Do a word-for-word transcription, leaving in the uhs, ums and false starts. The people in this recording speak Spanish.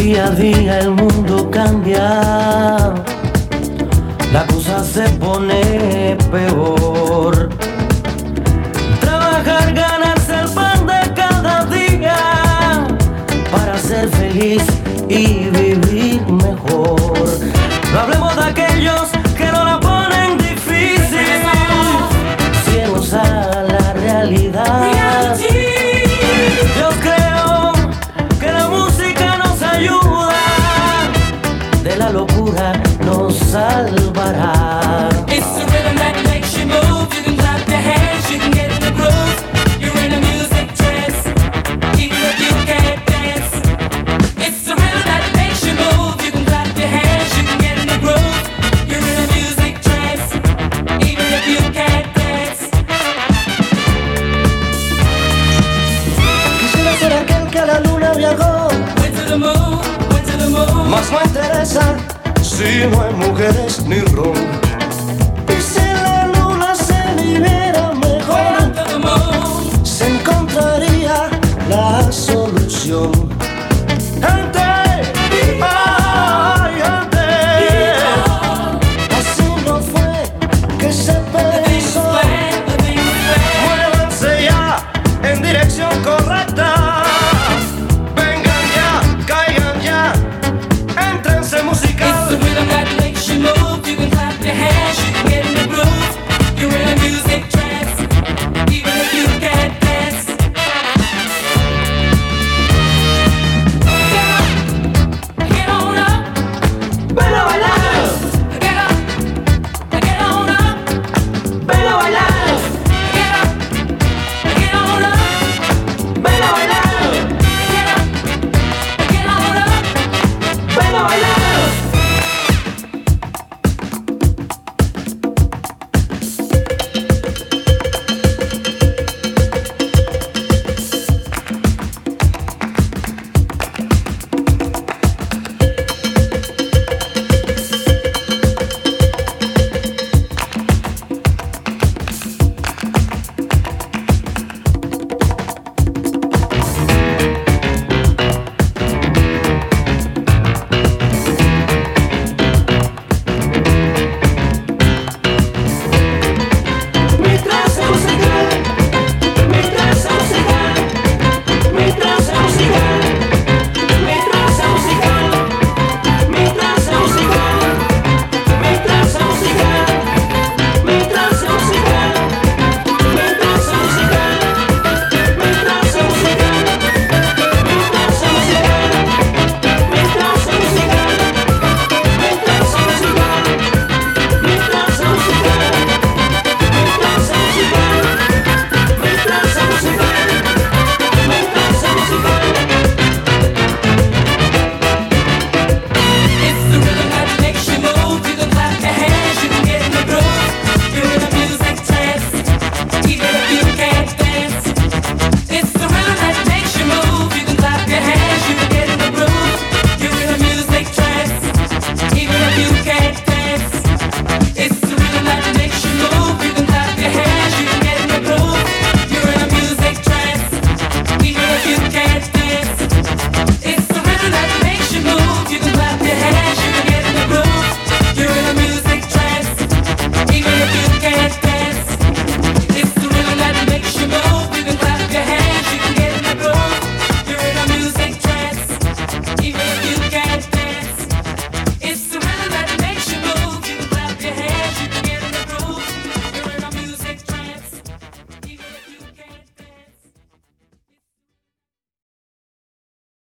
Día a día el mundo cambia, la cosa se pone peor. Trabajar, ganarse el pan de cada día para ser feliz y vivir mejor. No hablemos de aquellos que no la ponen difícil, ciegos a la realidad. Yo creo que la música nos ayuda, de la locura nos salvará. It's the rhythm that makes you move. You can clap your hands, you can get in the groove. You're in a music trance, even if you can't dance. It's the rhythm that makes you move. You can clap your hands, you can get in the groove. You're in a music trance, even if you can't dance. Quisiera ser aquel que a la luna viajó, Went to the moon, went to the moon. mas no interesa si no hay mujeres ni ron. Y si la luna se viviera mejor, Went to the moon. se encontraría la solución. Gente, ay, gente, así no fue que se The things pensó. plan, the things plan. Muévanse ya en dirección correcta.